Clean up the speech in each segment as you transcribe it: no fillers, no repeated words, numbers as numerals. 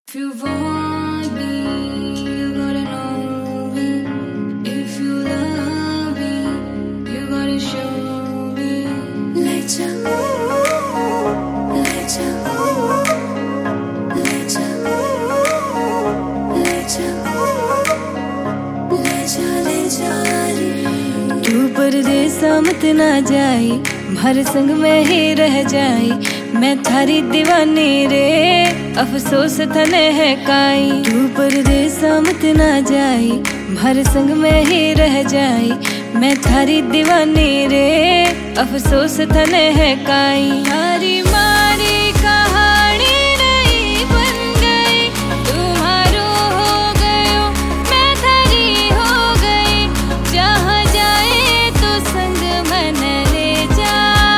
If you want me, you gotta know me. If you love me, you gotta show me. Let ya, let ya, let ya, let ya, let ya, let ya. तू परदेसा मत ना जाई, भर संग में ही रह जाई। मैं थारी दीवानी रे, अफसोस थने है काई। तू परदेसा मत ना जाई, भर संग में ही रह जाई। मैं थारी दीवानी रे, अफसोस थने है काई। थारी मारी कहानी नहीं बन गई, तुम्हारो हो गयो मैं थारी हो गई। जहाँ जाए तो संग मन ले जा,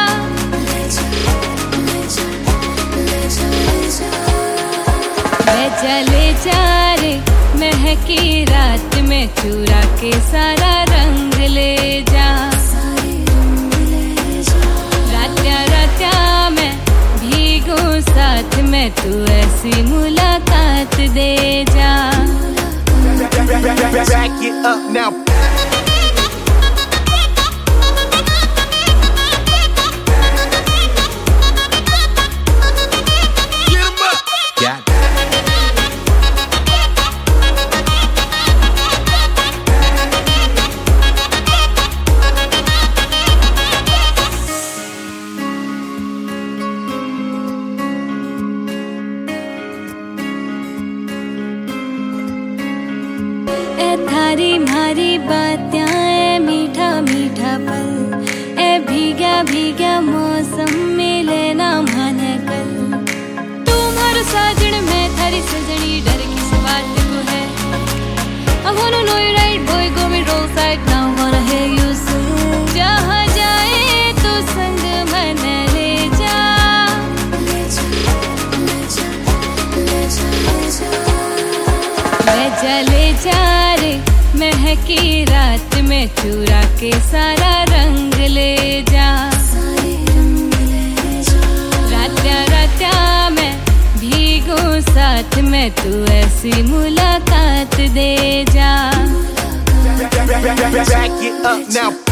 चले जा रे महकी रात में, चुरा के सारा रंग ले जा। रात्या रात्या मैं भीगूं साथ में, तू ऐसी मुलाकात दे जा। Back it up now. थारी मारी बातें मीठा मीठा पल, ए भीगा भीगा मौसम मिले ना माने कल। तुम्हारो साजन में थारी सजनी, डर किस बात को है। I wanna know you right boy, go me roll side now, wanna hear you sing। जहाँ जाए तो संग मन ले जा, ले जा ले जा रे महकी रात में, चुरा के सारा रंग ले जा। रात्या रात्या मैं भीगूं साथ में, तू ऐसी मुलाकात दे जा। Back it up now.